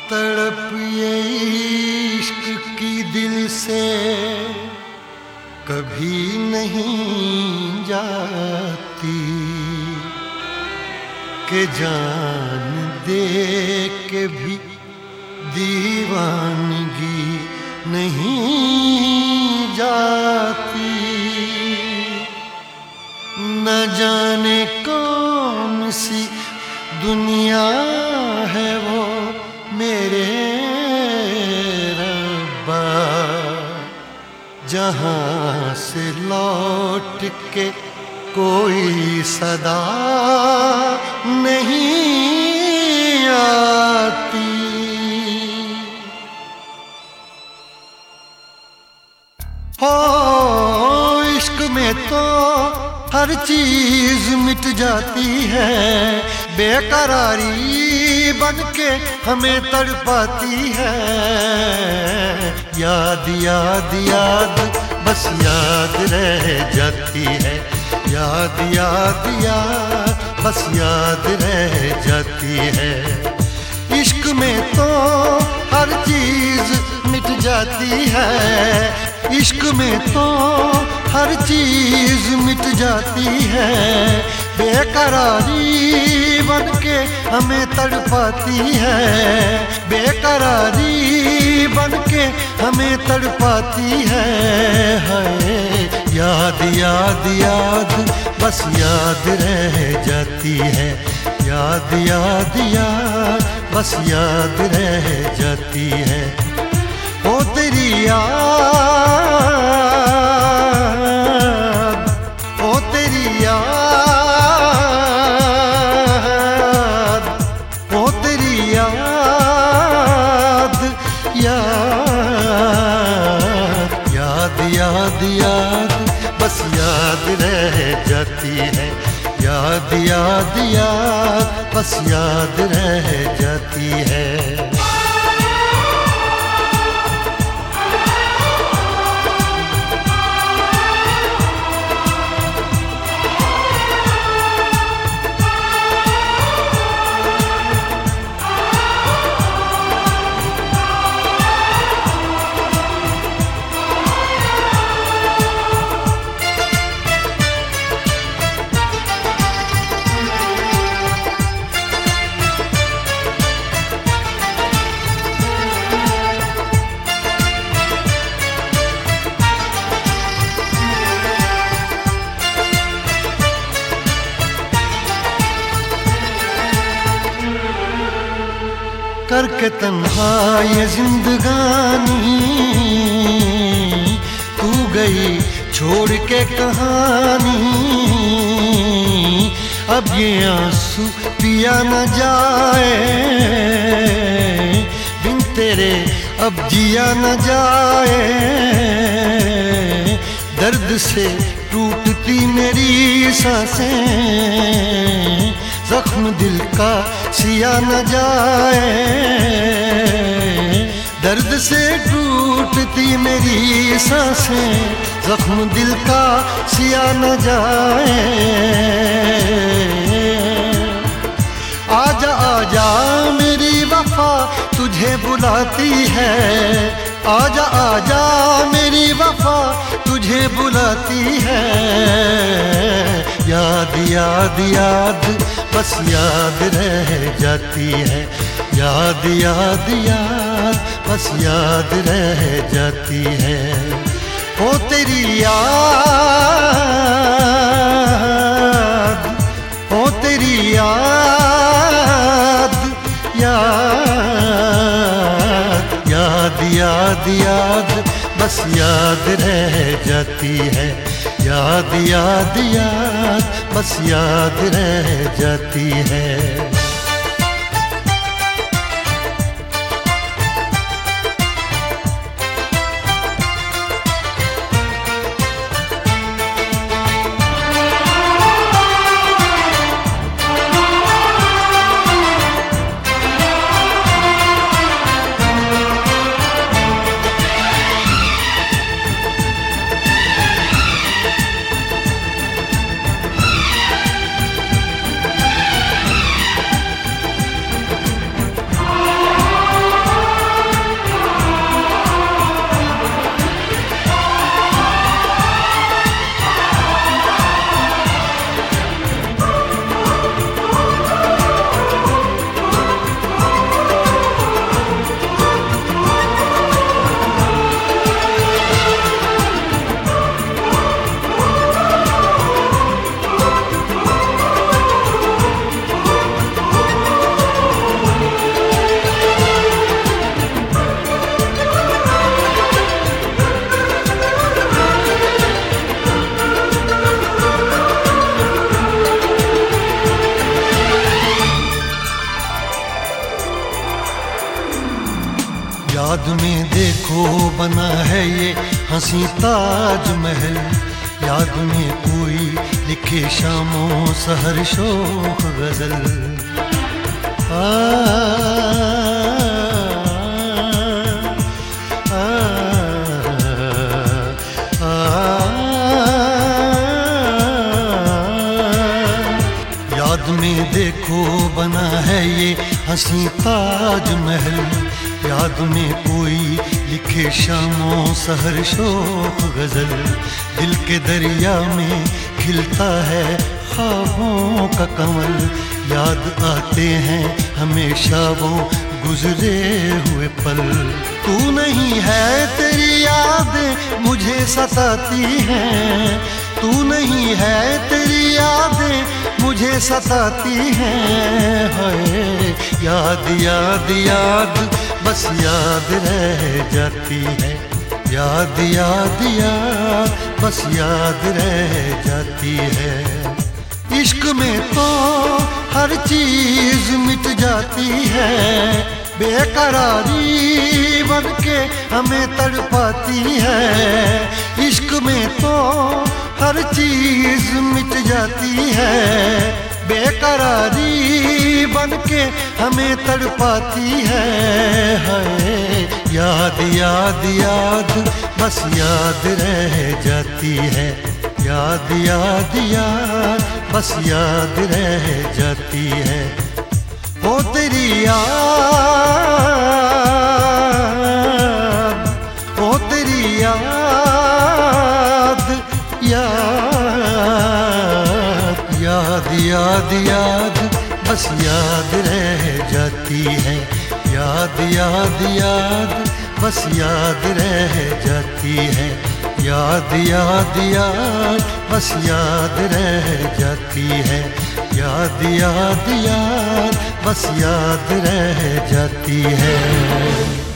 तड़प ये इश्क की दिल से कभी नहीं जाती कि जान दे के भी दीवानगी नहीं जाती। न जाने कौन सी दुनिया है वो मेरे रब्बा, जहाँ से लौट के कोई सदा नहीं आती। हो इश्क में तो हर चीज मिट जाती है, बेकरारी बन के हमें तड़पाती है। याद याद याद बस याद रह जाती है, याद याद याद बस याद रह जाती है। इश्क में तो हर चीज मिट जाती है, इश्क में तो हर चीज मिट जाती है। बेकरारी बन के हमें तड़पाती है, बेकरारी बन के हमें तड़पाती है। हाय याद याद याद बस याद रह जाती है, याद याद याद बस याद रह जाती है। ओ तेरी याद, ओ तेरी याद, ओ तेरी याद, याद याद याद याद बस याद रह जाती है, याद याद याद बस याद रह जाती है। करके तन्हा ये जिंदगानी तू गई छोड़ के कहानी। अब ये आंसू पिया न जाए बिन तेरे, अब जिया न जाए। दर्द से टूटती मेरी सांसें, जख्म दिल का सिया न जाए। दर्द से टूटती मेरी सांसें, जख्म दिल का सिया न जाए। आजा आजा मेरी वफा तुझे बुलाती है, आजा आजा मेरी वफा तुझे बुलाती है। याद याद याद बस याद रह जाती है, याद याद याद बस याद रह जाती है। ओ तेरी याद, ओ तेरी याद, याद याद याद याद बस याद रह जाती है, याद याद याद बस याद रह जाती है। याद में देखो बना है ये हंसी ताज महल, याद में कोई लिखे शामों सहर शोख गजल। याद में देखो बना है ये हंसी ताज महल, याद में कोई लिखे शामों सहर शोख गजल। दिल के दरिया में खिलता है ख्वाबों का कमल, याद आते हैं हमेशा वो गुजरे हुए पल। तू नहीं है तेरी यादें मुझे सताती हैं, तू नहीं है तेरी यादें मुझे सताती हैं। हाय याद याद याद बस याद रह जाती है, याद याद याद बस याद रह जाती है। इश्क में तो हर चीज मिट जाती है, बेकरारी बन के हमें तड़पाती है। इश्क में तो हर चीज मिट जाती है, बेकरारी बन के हमें तड़पाती है। हाय याद याद याद बस याद रह जाती है, याद याद याद बस याद रह जाती है। ओ तेरी याद, ओ तेरी याद, याद याद याद बस याद रह जाती है, याद याद याद बस याद रह जाती है। याद याद याद बस याद रह जाती है, याद याद याद बस याद रह जाती है।